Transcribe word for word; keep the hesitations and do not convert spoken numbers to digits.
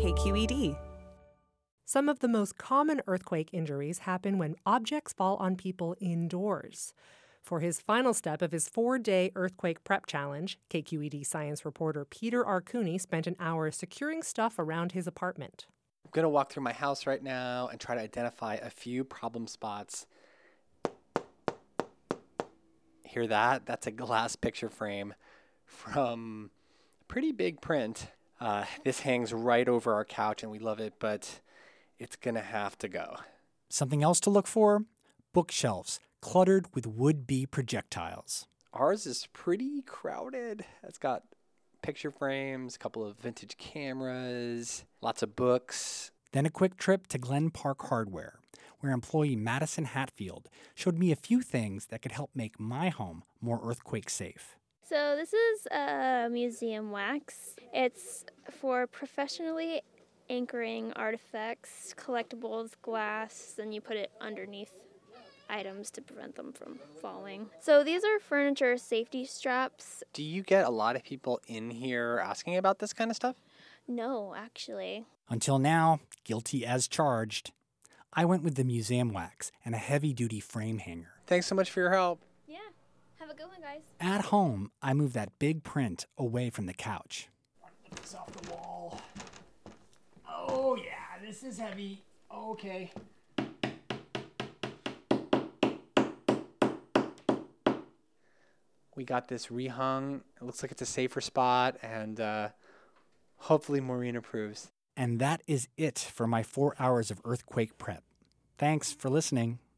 K Q E D. Some of the most common earthquake injuries happen when objects fall on people indoors. For his final step of his four-day earthquake prep challenge, K Q E D science reporter Peter Arcuni spent an hour securing stuff around his apartment. I'm going to walk through my house right now and try to identify a few problem spots. Hear that? That's a glass picture frame from a pretty big print. Uh, this hangs right over our couch and we love it, but it's going to have to go. Something else to look for? Bookshelves cluttered with would-be projectiles. Ours is pretty crowded. It's got picture frames, a couple of vintage cameras, lots of books. Then a quick trip to Glen Park Hardware, where employee Madison Hatfield showed me a few things that could help make my home more earthquake safe. So this is a museum wax. It's for professionally anchoring artifacts, collectibles, glass, then you put it underneath items to prevent them from falling. So these are furniture safety straps. Do you get a lot of people in here asking about this kind of stuff? No, actually. Until now, guilty as charged. I went with the museum wax and a heavy-duty frame hanger. Thanks so much for your help. Yeah. Have a good one, guys. At home, I moved that big print away from the couch. Get this off the wall. Oh, yeah, this is heavy. Okay. We got this rehung. It looks like it's a safer spot, and uh, hopefully Maureen approves. And that is it for my four hours of earthquake prep. Thanks for listening.